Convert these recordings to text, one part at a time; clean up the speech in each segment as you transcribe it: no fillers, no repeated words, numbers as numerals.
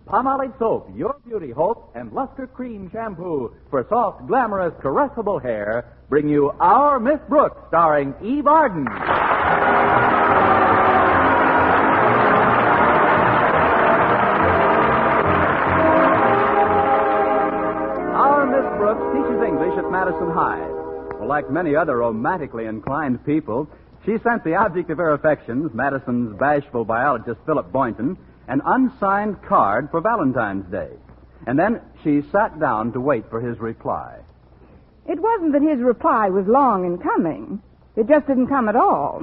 Palmolive Soap, Your Beauty Hope, and Luster Cream Shampoo for soft, glamorous, caressable hair bring you Our Miss Brooks, starring Eve Arden. Our Miss Brooks teaches English at Madison High. Well, like many other romantically inclined people, she sent the object of her affections, Madison's bashful biologist Philip Boynton, an unsigned card for Valentine's Day. And then she sat down to wait for his reply. It wasn't that his reply was long in coming. It just didn't come at all.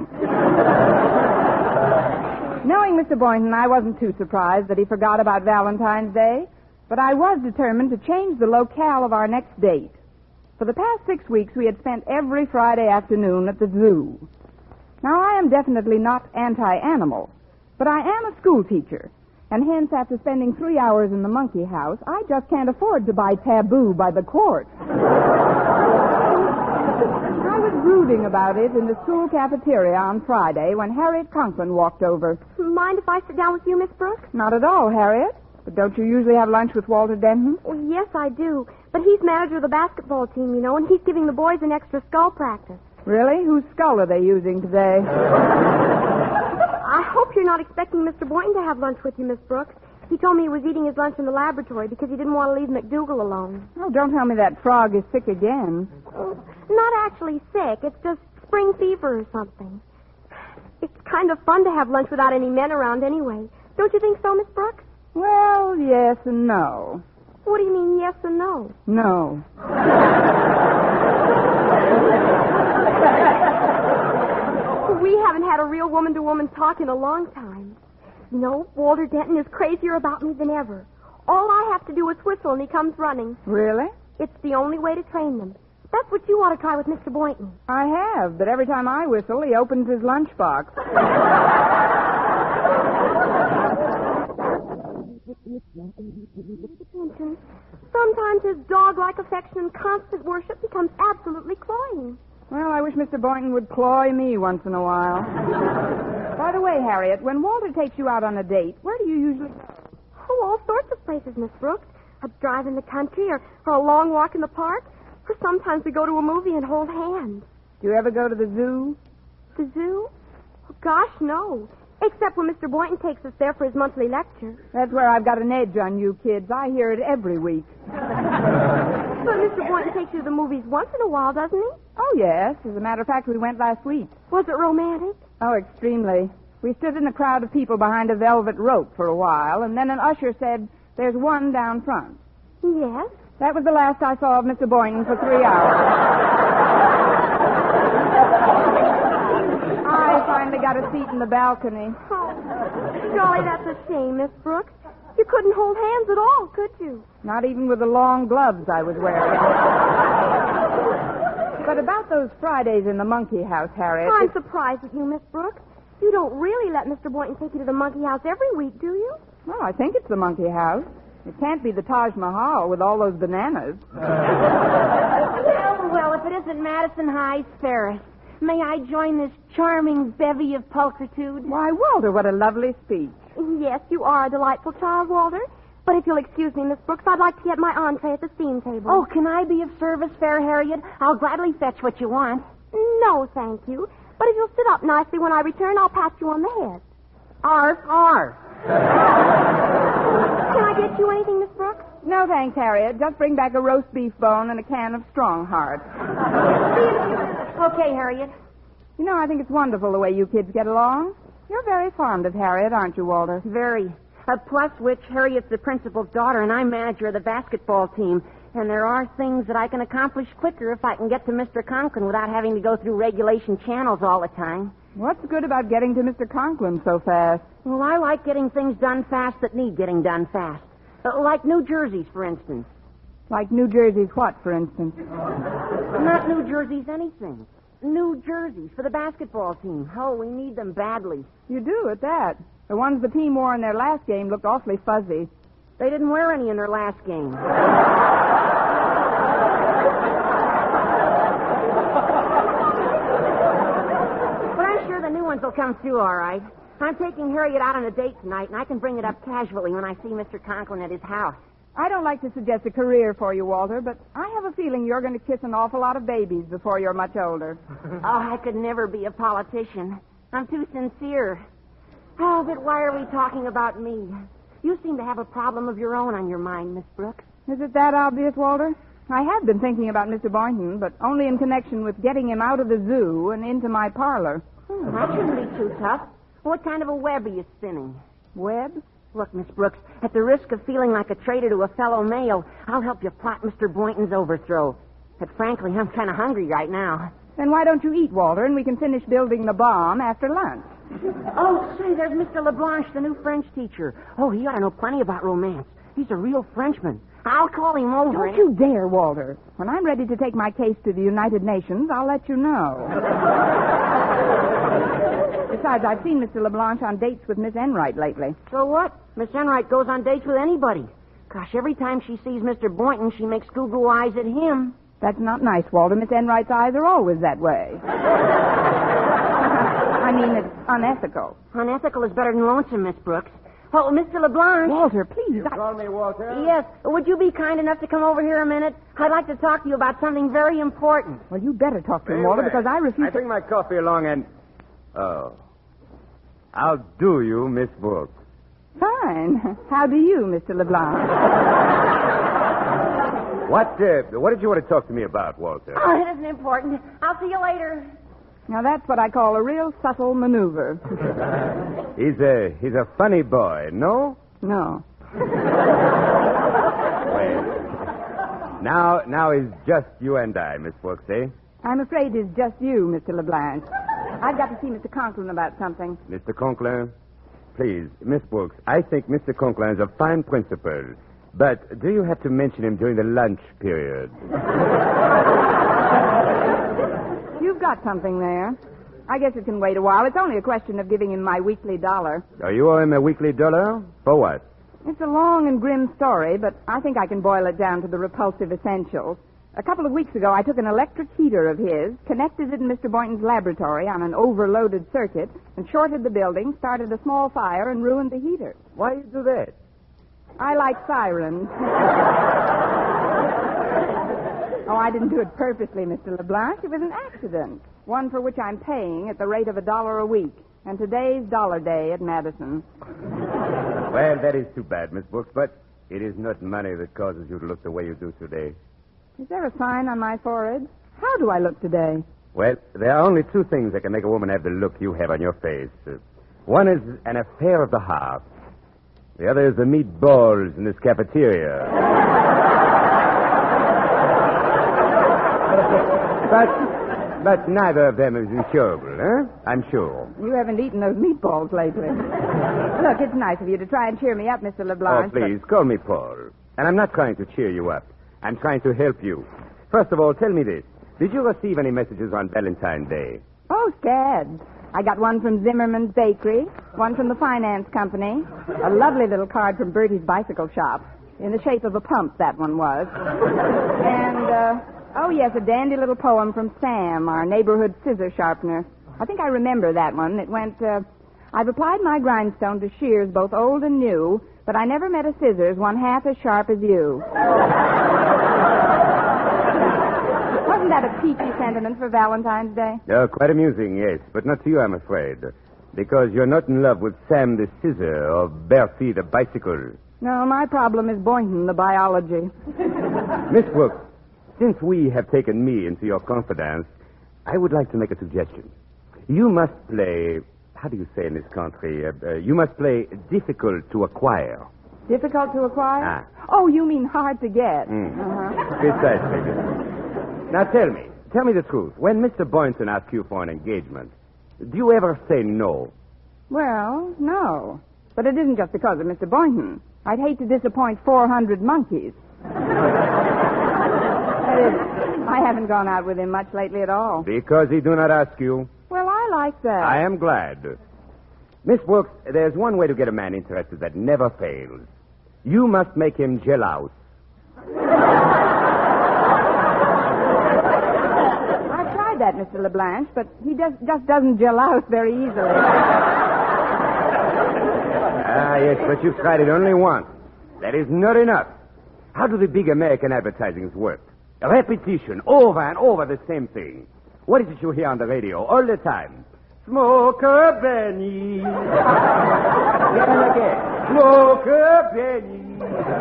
Knowing Mr. Boynton, I wasn't too surprised that he forgot about Valentine's Day, but I was determined to change the locale of our next date. For the past 6 weeks, we had spent every Friday afternoon at the zoo. Now, I am definitely not anti-animal, but I am a school teacher, and hence, after spending 3 hours in the monkey house, I just can't afford to buy Taboo by the quart. I was brooding about it in the school cafeteria on Friday when Harriet Conklin walked over. Mind if I sit down with you, Miss Brooks? Not at all, Harriet. But don't you usually have lunch with Walter Denton? Well, yes, I do. But he's manager of the basketball team, you know, and he's giving the boys an extra skull practice. Really? Whose skull are they using today? I hope you're not expecting Mr. Boynton to have lunch with you, Miss Brooks. He told me he was eating his lunch in the laboratory because he didn't want to leave McDougal alone. Oh, don't tell me that frog is sick again. Not actually sick. It's just spring fever or something. It's kind of fun to have lunch without any men around anyway. Don't you think so, Miss Brooks? Well, yes and no. What do you mean, yes and no? No. We haven't had a real woman-to-woman talk in a long time. You know, Walter Denton is crazier about me than ever. All I have to do is whistle and he comes running. Really? It's the only way to train them. That's what you ought to try with Mr. Boynton. I have, but every time I whistle, he opens his lunchbox. Sometimes his dog-like affection and constant worship becomes absolutely cloying. Well, I wish Mr. Boynton would cloy me once in a while. By the way, Harriet, when Walter takes you out on a date, where do you usually go? Oh, all sorts of places, Miss Brooks. A drive in the country or a long walk in the park. Or sometimes we go to a movie and hold hands. Do you ever go to the zoo? The zoo? Oh, gosh, no. Except when Mr. Boynton takes us there for his monthly lecture. That's where I've got an edge on you kids. I hear it every week. But Mr. Boynton takes you to the movies once in a while, doesn't he? Oh, yes. As a matter of fact, we went last week. Was it romantic? Oh, extremely. We stood in a crowd of people behind a velvet rope for a while, and then an usher said, "There's one down front." Yes. That was the last I saw of Mr. Boynton for 3 hours. I finally got a seat in the balcony. Oh, golly, that's a shame, Miss Brooks. You couldn't hold hands at all, could you? Not even with the long gloves I was wearing. But about those Fridays in the monkey house, Harriet... I'm surprised at you, Miss Brooks. You don't really let Mr. Boynton take you to the monkey house every week, do you? Well, I think it's the monkey house. It can't be the Taj Mahal with all those bananas. Well, if it isn't Madison High's Ferris, may I join this charming bevy of pulchritude? Why, Walter, what a lovely speech. Yes, you are a delightful child, Walter. But if you'll excuse me, Miss Brooks, I'd like to get my entree at the steam table. Oh, can I be of service, Fair Harriet? I'll gladly fetch what you want. No, thank you. But if you'll sit up nicely when I return, I'll pat you on the head. Arf, arf. Can I get you anything, Miss Brooks? No, thanks, Harriet. Just bring back a roast beef bone and a can of Strong Heart. Okay, Harriet. You know, I think it's wonderful the way you kids get along. You're very fond of Harriet, aren't you, Walter? Very. Plus which, Harriet's the principal's daughter, and I'm manager of the basketball team. And there are things that I can accomplish quicker if I can get to Mr. Conklin without having to go through regulation channels all the time. What's good about getting to Mr. Conklin so fast? Well, I like getting things done fast that need getting done fast. Like New Jersey's, for instance. Like New Jersey's what, for instance? Not New Jersey's anything. New Jersey's for the basketball team. Oh, we need them badly. You do, at that. The ones the team wore in their last game looked awfully fuzzy. They didn't wear any in their last game. But I'm sure the new ones will come through all right. I'm taking Harriet out on a date tonight, and I can bring it up casually when I see Mr. Conklin at his house. I don't like to suggest a career for you, Walter, but I have a feeling you're going to kiss an awful lot of babies before you're much older. Oh, I could never be a politician. I'm too sincere. Oh, but why are we talking about me? You seem to have a problem of your own on your mind, Miss Brooks. Is it that obvious, Walter? I have been thinking about Mr. Boynton, but only in connection with getting him out of the zoo and into my parlor. That shouldn't be too tough. What kind of a web are you spinning? Web? Look, Miss Brooks, at the risk of feeling like a traitor to a fellow male, I'll help you plot Mr. Boynton's overthrow. But frankly, I'm kind of hungry right now. Then why don't you eat, Walter, and we can finish building the bomb after lunch? Oh, say, there's Mr. LeBlanche, the new French teacher. Oh, he ought to know plenty about romance. He's a real Frenchman. I'll call him over. Don't you dare, Walter. When I'm ready to take my case to the United Nations, I'll let you know. Besides, I've seen Mr. LeBlanche on dates with Miss Enright lately. So what? Miss Enright goes on dates with anybody. Gosh, every time she sees Mr. Boynton, she makes goo-goo eyes at him. That's not nice, Walter. Miss Enright's eyes are always that way. I mean, it's unethical. Unethical is better than lonesome, Miss Brooks. Oh, Mr. LeBlanche. Walter, please. You call me Walter? Yes. Would you be kind enough to come over here a minute? I'd like to talk to you about something very important. Well, you better talk to him, Walter, because I refuse I bring my coffee along and... Oh. How do you, Miss Brooks? Fine. How do you, Mr. LeBlanc? What did you want to talk to me about, Walter? Oh, it isn't important. I'll see you later. Now, that's what I call a real subtle maneuver. He's a funny boy, no? No. Well, now it's just you and I, Miss Brooks, eh? I'm afraid it's just you, Mr. LeBlanc. I've got to see Mr. Conklin about something. Mr. Conklin, please, Miss Brooks, I think Mr. Conklin is a fine principal, but do you have to mention him during the lunch period? You've got something there. I guess it can wait a while. It's only a question of giving him my weekly $1. Oh, you owe him a weekly $1? For what? It's a long and grim story, but I think I can boil it down to the repulsive essentials. A couple of weeks ago, I took an electric heater of his, connected it in Mr. Boynton's laboratory on an overloaded circuit, and shorted the building, started a small fire, and ruined the heater. Why you do that? I like sirens. Oh, I didn't do it purposely, Mr. LeBlanc. It was an accident, one for which I'm paying at the rate of $1 a week. And today's dollar day at Madison. Well, that is too bad, Miss Brooks, but it is not money that causes you to look the way you do today. Is there a sign on my forehead? How do I look today? Well, there are only two things that can make a woman have the look you have on your face. One is an affair of the heart. The other is the meatballs in this cafeteria. But neither of them is incurable, eh? I'm sure. You haven't eaten those meatballs lately. Look, it's nice of you to try and cheer me up, Mr. LeBlanc. Oh, please, call me Paul. And I'm not trying to cheer you up. I'm trying to help you. First of all, tell me this. Did you receive any messages on Valentine's Day? Oh, scads. I got one from Zimmerman's Bakery, one from the finance company, a lovely little card from Bertie's bicycle shop, in the shape of a pump, that one was. And, oh, yes, a dandy little poem from Sam, our neighborhood scissor sharpener. I think I remember that one. It went, I've applied my grindstone to shears both old and new, but I never met a scissors one half as sharp as you. Wasn't that a peachy sentiment for Valentine's Day? Oh, quite amusing, yes, but not to you, I'm afraid. Because you're not in love with Sam the scissor or Bertie the bicycle. No, my problem is Boynton, the biology. Miss Brooks, since we have taken me into your confidence, I would like to make a suggestion. You must play, how do you say in this country? You must play difficult to acquire. Difficult to acquire? Ah. Oh, you mean hard to get. Precisely. Now tell me the truth. When Mr. Boynton asks you for an engagement, do you ever say no? Well, no. But it isn't just because of Mr. Boynton. I'd hate to disappoint 400 monkeys. I haven't gone out with him much lately at all. Because he do not ask you? Well, I like that. I am glad. Miss Brooks, there's one way to get a man interested that never fails. You must make him jealous. I've tried that, Mr. LeBlanc, but he just doesn't gel out very easily. Ah, yes, but you've tried it only once. That is not enough. How do the big American advertisings work? A repetition, over and over the same thing. What is it you hear on the radio all the time? Smoke a Benny. Again. Smoke a Benny.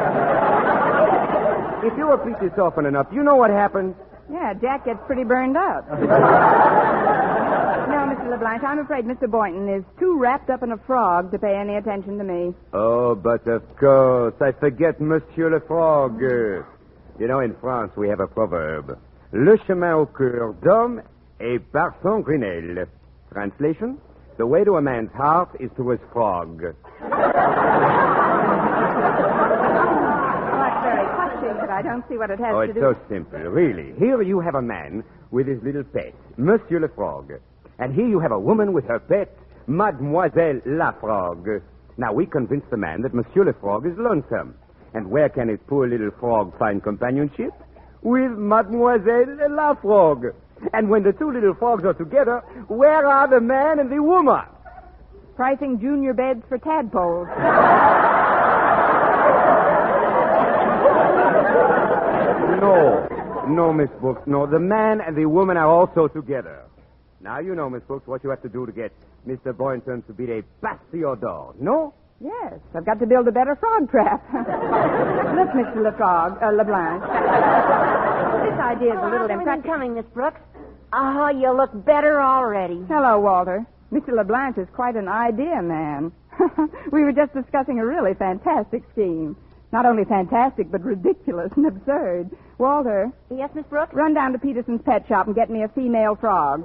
If you repeat this often enough, you know what happens? Yeah, Jack gets pretty burned up. No, Mr. LeBlanc, I'm afraid Mr. Boynton is too wrapped up in a frog to pay any attention to me. Oh, but of course, I forget Monsieur le Frog. You know, in France, we have a proverb. Le chemin au cœur d'homme est par son grenelle. Translation? The way to a man's heart is through his frog. Well, that's very touching, but I don't see what it has Oh, to it's do. so simple, really. Here you have a man with his little pet, Monsieur le Frog. And here you have a woman with her pet, Mademoiselle la Frog. Now, we convince the man that Monsieur le Frog is lonesome. And where can his poor little frog find companionship? With Mademoiselle la Frog. And when the two little frogs are together, where are the man and the woman? Pricing junior beds for tadpoles. No, Miss Brooks, no. The man and the woman are also together. Now you know, Miss Brooks, what you have to do to get Mr. Boynton to be a passiodor, no? Yes, I've got to build a better frog trap. Look, Mr. LeBlanc. This idea is a little impractical. coming, Miss Brooks. Oh, you look better already. Hello, Walter. Mr. LeBlanc is quite an idea man. We were just discussing a really fantastic scheme. Not only fantastic, but ridiculous and absurd. Walter. Yes, Miss Brooks? Run down to Peterson's pet shop and get me a female frog.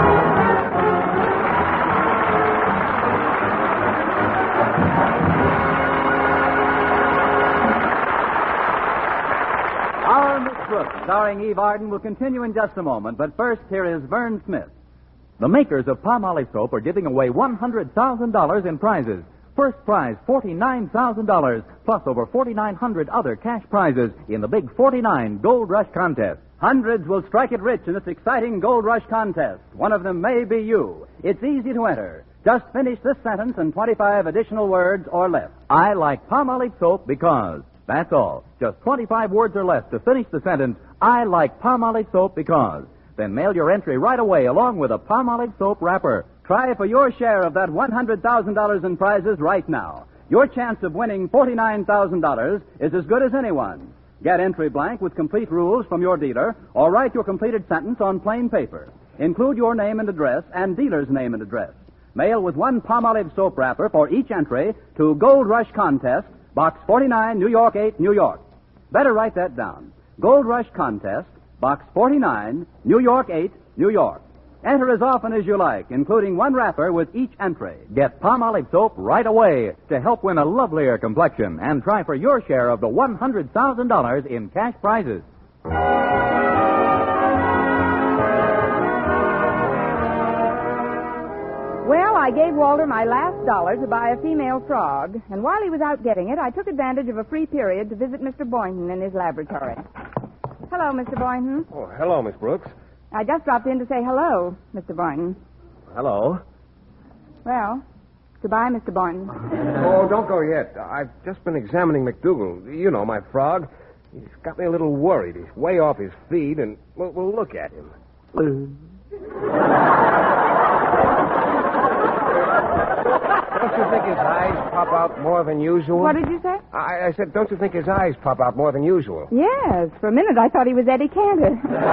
Our Miss Brooks, starring Eve Arden, will continue in just a moment. But first, here is Vern Smith. The makers of Palmolive soap are giving away $100,000 in prizes. First prize, $49,000, plus over 4,900 other cash prizes in the Big 49 Gold Rush Contest. Hundreds will strike it rich in this exciting Gold Rush Contest. One of them may be you. It's easy to enter. Just finish this sentence and 25 additional words or less. I like Palmolive soap because. That's all. Just 25 words or less to finish the sentence, I like Palmolive soap because. Then mail your entry right away along with a Palmolive soap wrapper. Try for your share of that $100,000 in prizes right now. Your chance of winning $49,000 is as good as anyone's. Get entry blank with complete rules from your dealer, or write your completed sentence on plain paper. Include your name and address and dealer's name and address. Mail with one Palmolive soap wrapper for each entry to Gold Rush Contest, Box 49, New York 8, New York. Better write that down. Gold Rush Contest, Box 49, New York 8, New York. Enter as often as you like, including one wrapper with each entry. Get Palmolive soap right away to help win a lovelier complexion and try for your share of the $100,000 in cash prizes. Well, I gave Walter my last dollar to buy a female frog, and while he was out getting it, I took advantage of a free period to visit Mr. Boynton in his laboratory. Hello, Mr. Boynton. Oh, hello, Miss Brooks. I just dropped in to say hello, Mr. Boynton. Hello. Well, goodbye, Mr. Boynton. Oh, don't go yet. I've just been examining McDougal. You know, my frog. He's got me a little worried. He's way off his feed, and we'll look at him. Don't you think his eyes pop out more than usual? What did you say? I said, don't you think his eyes pop out more than usual? Yes, for a minute I thought he was Eddie Cantor.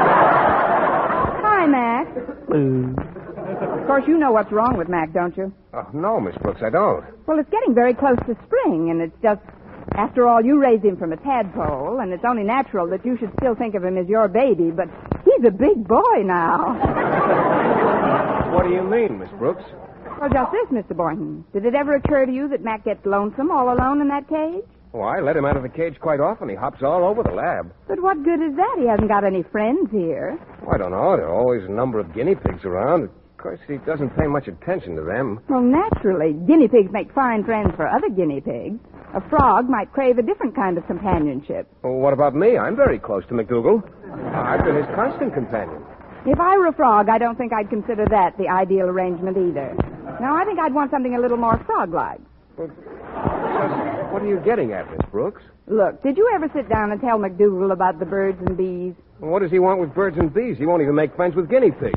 Hi, Mac. Of course, you know what's wrong with Mac, don't you? Oh, no, Miss Brooks, I don't. Well, it's getting very close to spring, and it's just... After all, you raised him from a tadpole, and it's only natural that you should still think of him as your baby, but he's a big boy now. What do you mean, Miss Brooks? Well, just this, Mr. Boynton. Did it ever occur to you that Mac gets lonesome all alone in that cage? Oh, I let him out of the cage quite often. He hops all over the lab. But what good is that? He hasn't got any friends here. Oh, I don't know. There are always a number of guinea pigs around. Of course, he doesn't pay much attention to them. Well, naturally, guinea pigs make fine friends for other guinea pigs. A frog might crave a different kind of companionship. Well, what about me? I'm very close to McDougal. I've been his constant companion. If I were a frog, I don't think I'd consider that the ideal arrangement either. No, I think I'd want something a little more frog-like. What are you getting at, Miss Brooks? Look, did you ever sit down and tell McDougal about the birds and bees? Well, what does he want with birds and bees? He won't even make friends with guinea pigs.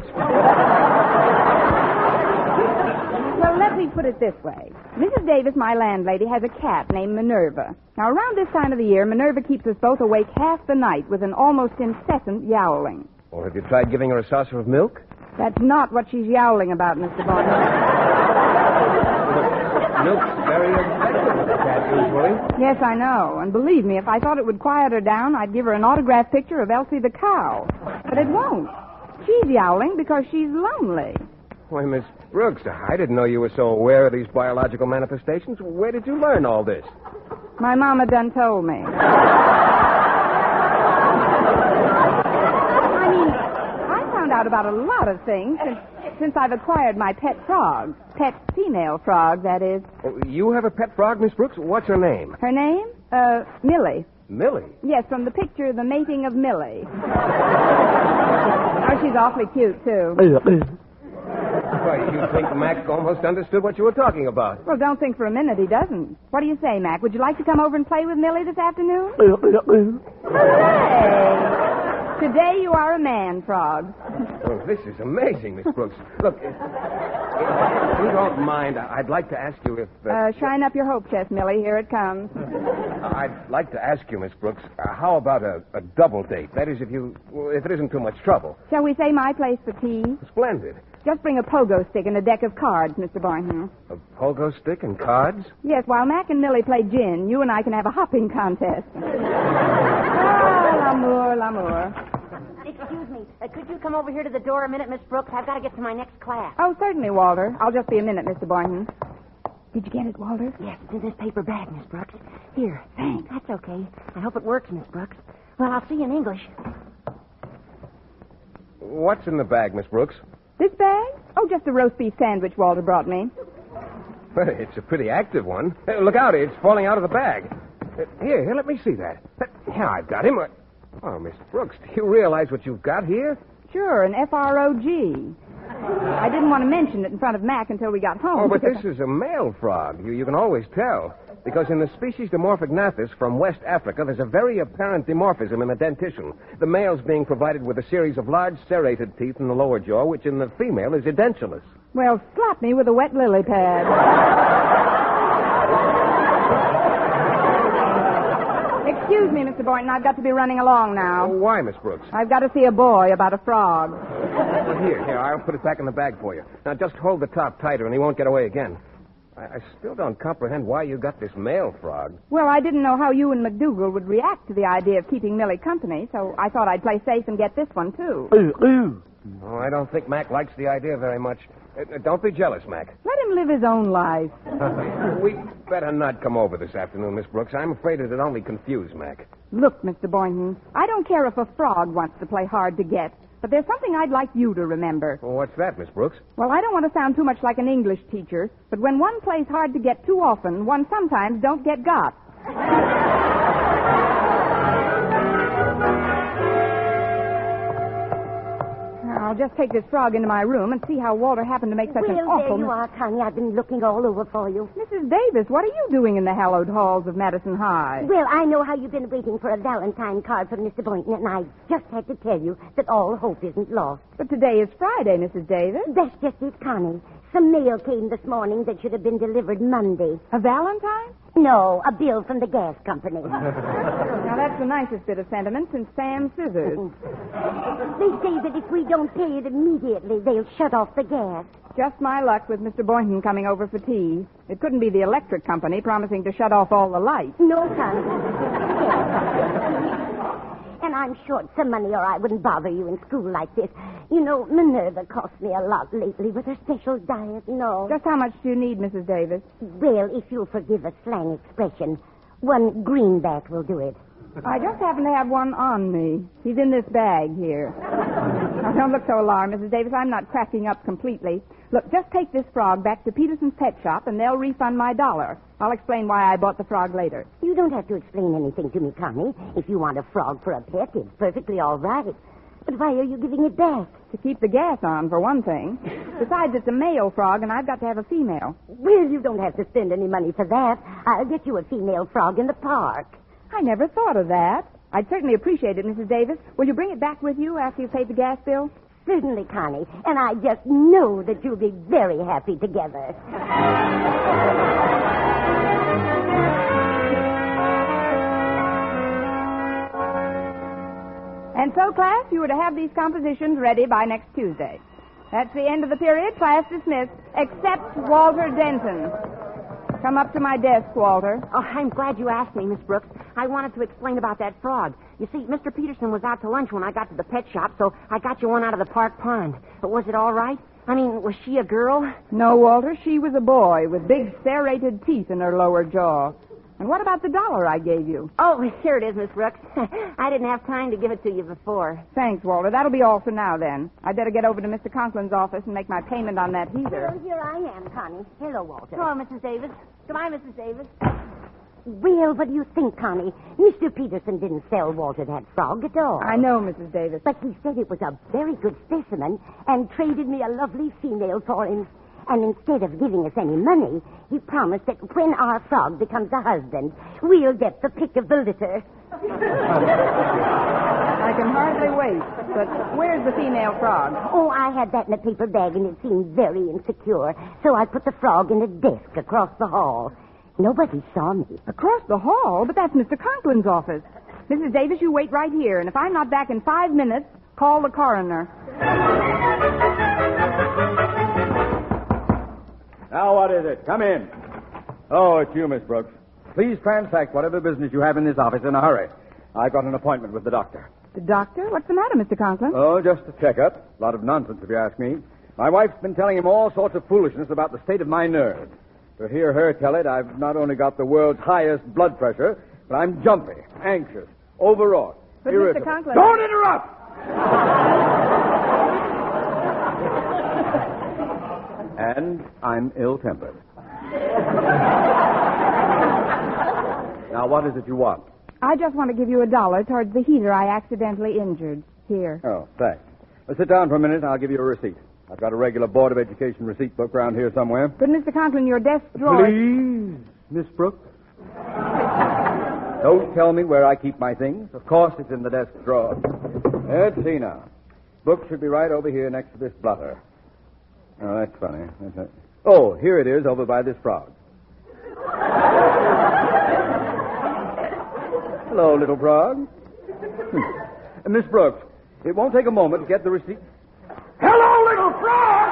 Well, let me put it this way. Mrs. Davis, my landlady, has a cat named Minerva. Now, around this time of the year, Minerva keeps us both awake half the night with an almost incessant yowling. Well, have you tried giving her a saucer of milk? That's not what she's yowling about, Mr. Boynton. Milk's very effective with a cat, usually. Yes, I know. And believe me, if I thought it would quiet her down, I'd give her an autographed picture of Elsie the cow. But it won't. She's yowling because she's lonely. Why, Miss Brooks, I didn't know you were so aware of these biological manifestations. Where did you learn all this? My mama done told me. I mean, I found out about a lot of things since I've acquired my pet frog. Pet female frog, that is. Oh, you have a pet frog, Miss Brooks? What's her name? Her name? Millie. Millie? Yes, from the picture, The Mating of Millie. Oh, she's awfully cute, too. Why, you think Mac almost understood what you were talking about? Well, don't think for a minute he doesn't. What do you say, Mac? Would you like to come over and play with Millie this afternoon? Hooray! Today you are a man, Frog. Oh, this is amazing, Miss Brooks. Look, if you don't mind, I'd like to ask you if... shine up your hope chest, Millie. Here it comes. I'd like to ask you, Miss Brooks, how about a double date? That is, if it isn't too much trouble. Shall we say my place for tea? Splendid. Just bring a pogo stick and a deck of cards, Mr. Boynton. A pogo stick and cards? Yes, while Mac and Millie play gin, you and I can have a hopping contest. Ah, l'amour. Excuse me. Could you come over here to the door a minute, Miss Brooks? I've got to get to my next class. Oh, certainly, Walter. I'll just be a minute, Mr. Boynton. Did you get it, Walter? Yes, it's in this paper bag, Miss Brooks. Here. Thanks. That's okay. I hope it works, Miss Brooks. Well, I'll see you in English. What's in the bag, Miss Brooks? This bag? Oh, just a roast beef sandwich Walter brought me. Well, it's a pretty active one. Look out, it's falling out of the bag. Here, let me see that. Yeah, I've got him. Oh, Miss Brooks, do you realize what you've got here? Sure, an FROG. I didn't want to mention it in front of Mac until we got home. Oh, but this is a male frog. You can always tell. Because in the species Dimorphognathus from West Africa, there's a very apparent dimorphism in the dentition. The male's being provided with a series of large serrated teeth in the lower jaw, which in the female is edentulous. Well, slap me with a wet lily pad. Excuse me, Mr. Boynton. I've got to be running along now. Oh, why, Miss Brooks? I've got to see a boy about a frog. Here, I'll put it back in the bag for you. Now, just hold the top tighter and he won't get away again. I still don't comprehend why you got this male frog. Well, I didn't know how you and McDougal would react to the idea of keeping Millie company, so I thought I'd play safe and get this one, too. Oh, I don't think Mac likes the idea very much. Don't be jealous, Mac. Let him live his own life. We'd better not come over this afternoon, Miss Brooks. I'm afraid it'd only confuse Mac. Look, Mr. Boynton, I don't care if a frog wants to play hard to get, but there's something I'd like you to remember. Well, what's that, Miss Brooks? Well, I don't want to sound too much like an English teacher, but when one plays hard to get too often, one sometimes don't get got. I'll just take this frog into my room and see how Walter happened to make such an awful... There you are, Connie. I've been looking all over for you. Mrs. Davis, what are you doing in the hallowed halls of Madison High? Well, I know how you've been waiting for a Valentine card from Mr. Boynton, and I just had to tell you that all hope isn't lost. But today is Friday, Mrs. Davis. That's just it, Connie. Some mail came this morning that should have been delivered Monday. A Valentine? No, a bill from the gas company. Now, that's the nicest bit of sentiment since Sam Scissors. They say that if we don't pay it immediately, they'll shut off the gas. Just my luck with Mr. Boynton coming over for tea. It couldn't be the electric company promising to shut off all the lights. No, Connie. And I'm short some money or I wouldn't bother you in school like this. You know, Minerva cost me a lot lately with her special diet, Just how much do you need, Mrs. Davis? Well, if you'll forgive a slang expression, one greenback will do it. I just happen to have one on me. He's in this bag here. Now, don't look so alarmed, Mrs. Davis. I'm not cracking up completely. Look, just take this frog back to Peterson's pet shop, and they'll refund my $1. I'll explain why I bought the frog later. You don't have to explain anything to me, Connie. If you want a frog for a pet, it's perfectly all right. But why are you giving it back? To keep the gas on, for one thing. Besides, it's a male frog, and I've got to have a female. Well, you don't have to spend any money for that. I'll get you a female frog in the park. I never thought of that. I'd certainly appreciate it, Mrs. Davis. Will you bring it back with you after you've paid the gas bill? Certainly, Connie. And I just know that you'll be very happy together. And so, class, you were to have these compositions ready by next Tuesday. That's the end of the period. Class dismissed, except Walter Denton. Come up to my desk, Walter. Oh, I'm glad you asked me, Miss Brooks. I wanted to explain about that frog. You see, Mr. Peterson was out to lunch when I got to the pet shop, so I got you one out of the park pond. But was it all right? I mean, was she a girl? No, Walter, she was a boy with big serrated teeth in her lower jaw. And what about the $1 I gave you? Oh, here it is, Miss Brooks. I didn't have time to give it to you before. Thanks, Walter. That'll be all for now, then. I'd better get over to Mr. Conklin's office and make my payment on that heater. Well, here I am, Connie. Hello, Walter. Hello, Mrs. Davis. Goodbye, Mrs. Davis. Well, what do you think, Connie? Mr. Peterson didn't sell Walter that frog at all. I know, Mrs. Davis. But he said it was a very good specimen and traded me a lovely female for him. And instead of giving us any money, he promised that when our frog becomes a husband, we'll get the pick of the litter. I can hardly wait. But where's the female frog? Oh, I had that in a paper bag, and it seemed very insecure. So I put the frog in a desk across the hall. Nobody saw me. Across the hall? But that's Mr. Conklin's office. Mrs. Davis, you wait right here, and if I'm not back in 5 minutes, call the coroner. Now, what is it? Come in. Oh, it's you, Miss Brooks. Please transact whatever business you have in this office in a hurry. I've got an appointment with the doctor. The doctor? What's the matter, Mr. Conklin? Oh, just a checkup. A lot of nonsense, if you ask me. My wife's been telling him all sorts of foolishness about the state of my nerves. To hear her tell it, I've not only got the world's highest blood pressure, but I'm jumpy, anxious, overwrought, But irritable. Mr. Conklin... Don't interrupt! And I'm ill-tempered. Now, what is it you want? I just want to give you $1 towards the heater I accidentally injured. Here. Oh, thanks. Sit down for a minute and I'll give you a receipt. I've got a regular Board of Education receipt book around here somewhere. But, Mr. Conklin, your desk drawer... Please, Miss Brooks. Don't tell me where I keep my things. Of course it's in the desk drawer. Let's see now. Book should be right over here next to this blotter. Oh, that's funny. Oh, here it is over by this frog. Hello, little frog. Miss Brooks, it won't take a moment to get the receipt. Hello, little frog!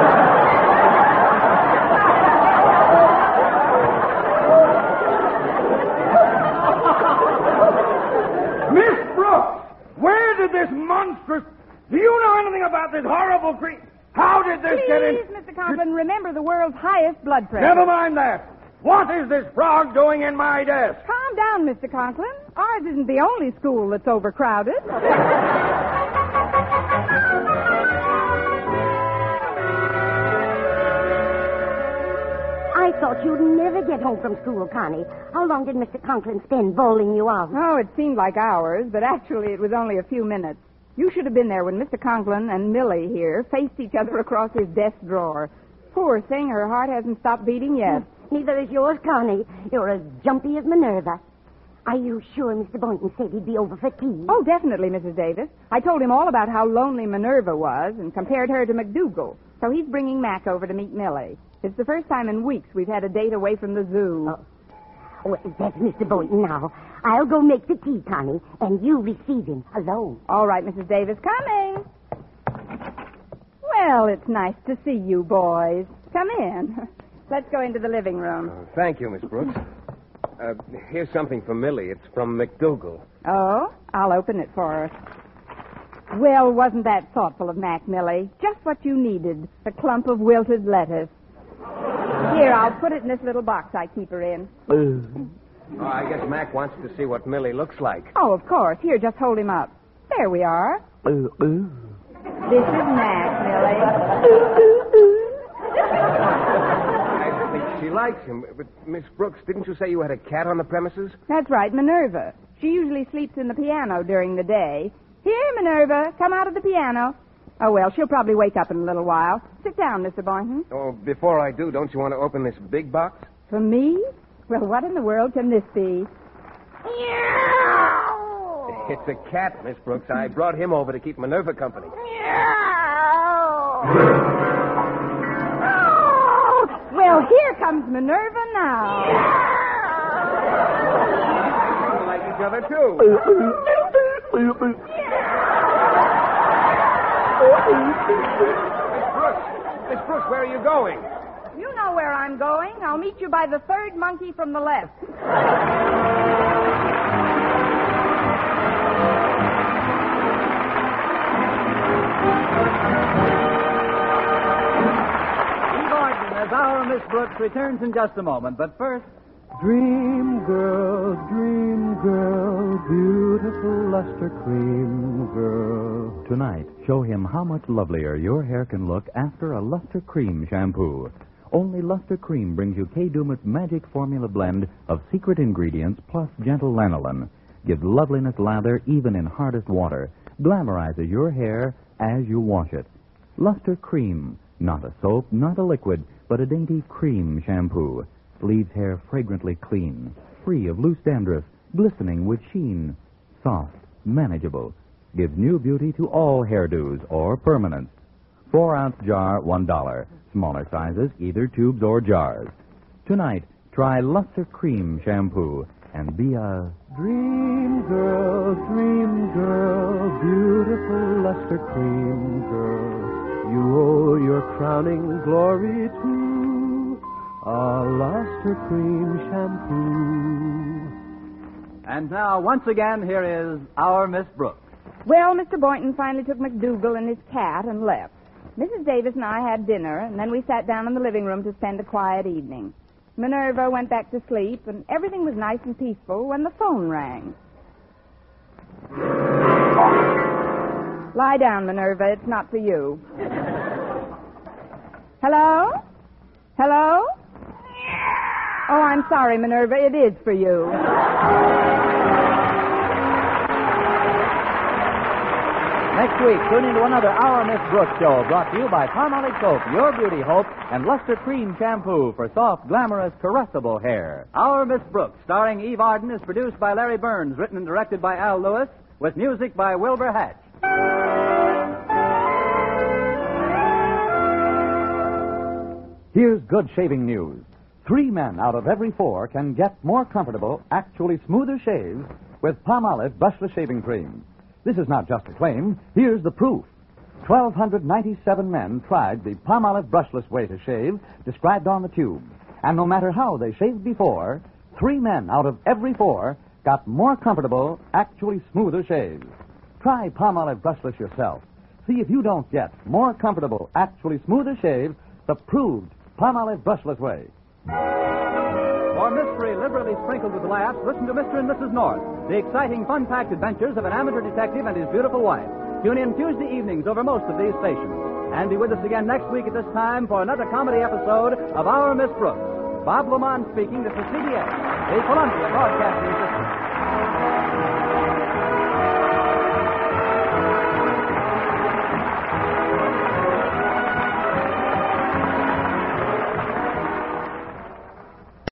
Miss Brooks, where did this monstrous... Do you know anything about this horrible creature? How did this get in... Please, Mr. Conklin, remember the world's highest blood pressure. Never mind that. What is this frog doing in my desk? Calm down, Mr. Conklin. Ours isn't the only school that's overcrowded. I thought you'd never get home from school, Connie. How long did Mr. Conklin spend bowling you out? Oh, it seemed like hours, but actually it was only a few minutes. You should have been there when Mr. Conklin and Millie here faced each other across his desk drawer. Poor thing, her heart hasn't stopped beating yet. Neither is yours, Connie. You're as jumpy as Minerva. Are you sure Mr. Boynton said he'd be over for tea? Oh, definitely, Mrs. Davis. I told him all about how lonely Minerva was and compared her to McDougal. So he's bringing Mac over to meet Millie. It's the first time in weeks we've had a date away from the zoo. Oh. Well, that's Mr. Boynton now. I'll go make the tea, Connie, and you receive him alone. All right, Mrs. Davis, coming. Well, it's nice to see you boys. Come in. Let's go into the living room. Thank you, Miss Brooks. Here's something for Millie. It's from McDougal. Oh? I'll open it for her. Well, wasn't that thoughtful of Mac, Millie? Just what you needed. A clump of wilted lettuce. Here, I'll put it in this little box I keep her in. Oh, I guess Mac wants to see what Millie looks like. Oh, of course. Here, just hold him up. There we are. This is Mac, Millie. I think she likes him. But, Miss Brooks, didn't you say you had a cat on the premises? That's right, Minerva. She usually sleeps in the piano during the day, Here, Minerva, come out of the piano. Oh, well, she'll probably wake up in a little while. Sit down, Mr. Boynton. Oh, before I do, don't you want to open this big box? For me? Well, what in the world can this be? It's a cat, Miss Brooks. I brought him over to keep Minerva company. Well, here comes Minerva now. They like each other, too. Miss Brooks, where are you going? You know where I'm going. I'll meet you by the third monkey from the left. Eve Arden as our Miss Brooks returns in just a moment. But first, Dream girl, beautiful luster cream girl. Tonight, show him how much lovelier your hair can look after a Luster Cream shampoo. Only Luster Cream brings you Kay Daumit's magic formula blend of secret ingredients plus gentle lanolin. Gives loveliness lather even in hardest water. Glamorizes your hair as you wash it. Luster Cream. Not a soap, not a liquid, but a dainty cream shampoo. Leaves hair fragrantly clean, free of loose dandruff, glistening with sheen. Soft, manageable. Gives new beauty to all hairdos or permanents. 4-ounce jar, $1. Smaller sizes, either tubes or jars. Tonight, try Luster Cream shampoo and be a Dream girl, beautiful luster cream girl. You owe your crowning glory to a luster cream shampoo. and now, once again, here is our Miss Brooks. Well, Mr. Boynton finally took McDougal and his cat and left. Mrs. Davis and I had dinner, and then we sat down in the living room to spend a quiet evening. Minerva went back to sleep, and everything was nice and peaceful when the phone rang. Lie down, Minerva. It's not for you. Hello? Hello? Oh, I'm sorry, Minerva. It is for you. Next week, tune into another Our Miss Brooks show brought to you by Palmolive Soap, Your Beauty Hope, and Luster Cream Shampoo for soft, glamorous, caressable hair. Our Miss Brooks, starring Eve Arden, is produced by Larry Burns, written and directed by Al Lewis, with music by Wilbur Hatch. Here's good shaving news. 3 men out of every 4 can get more comfortable, actually smoother shaves with Palmolive Brushless Shaving Cream. This is not just a claim. Here's the proof. 1,297 men tried the Palmolive brushless way to shave described on the tube. And no matter how they shaved before, 3 men out of every 4 got more comfortable, actually smoother shaves. Try Palmolive brushless yourself. See if you don't get more comfortable, actually smoother shaves the proved Palmolive brushless way. For mystery liberally sprinkled with laughs, listen to Mr. and Mrs. North, the exciting, fun-packed adventures of an amateur detective and his beautiful wife. Tune in Tuesday evenings over most of these stations. And be with us again next week at this time for another comedy episode of Our Miss Brooks. Bob Lamont speaking. This is CBS, the Columbia Broadcasting System.